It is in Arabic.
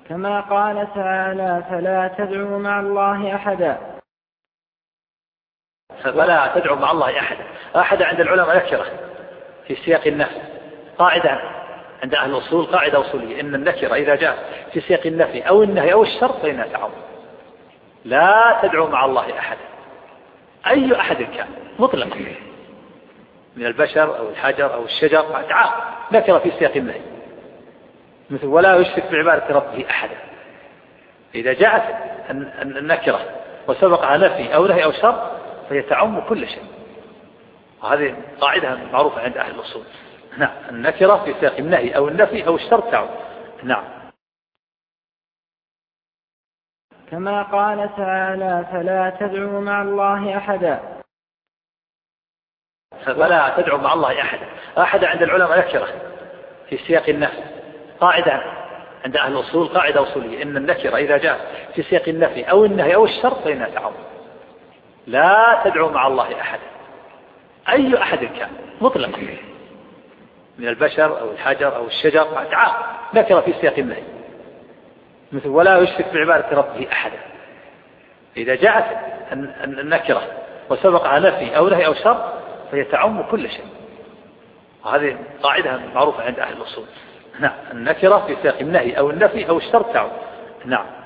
كما قال تعالى: فلا تدعوا مع الله أحدا. فلا تدعوا مع الله أحدا عند العلماء نكرة في سياق النفي، قاعدة عند أهل الأصول، قاعدة أصولية: إن النكرة إذا جاء في سياق النفي أو النهي أو الشرط فإنها تعم. لا تدعوا مع الله أحدا، أي أحد كان مطلق من البشر أو الحجر أو الشجر، تعم نكرة في سياق النهي، مثل ولا يشرك بعبادة ربه أحدا. إذا جاءت النكرة وسبقها نفي أو نهي أو شرط فهي تعم كل شيء، وهذه قاعدة معروفة عند أهل الأصول. نعم، النكرة في سياق النهي أو النفي أو الشرط تعم. نعم. كما قال تعالى: فلا تدعوا مع الله أحدا. فلا تدعوا مع الله أحدا عند العلماء نكرة في سياق النفي، قاعدة عند أهل الأصول، قاعدة أصولية: إن النكرة إذا جاء في سياق النفي أو النهي أو الشرط فإنها تعم. لا تدعوا مع الله أحدا، أي أحد كان مطلق من البشر أو الحجر أو الشجر، تعم نكرة في سياق النهي، مثل ولا يشرك بعبادة ربه أحدا. إذا جاءت النكرة وسبقها نفي أو نهي أو شرط فهي تعم كل شيء، وهذه قاعدة معروفة عند أهل الأصول. نعم، النكرة في سياق النهي أو النفي أو الشرط تعم. نعم.